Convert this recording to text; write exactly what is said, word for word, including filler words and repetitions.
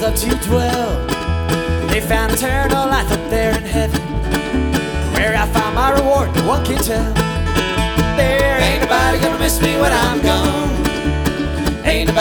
love to dwell. They found eternal life up there in heaven, where I found my reward, no one can tell. There ain't nobody gonna miss me when I'm gone. Ain't nobody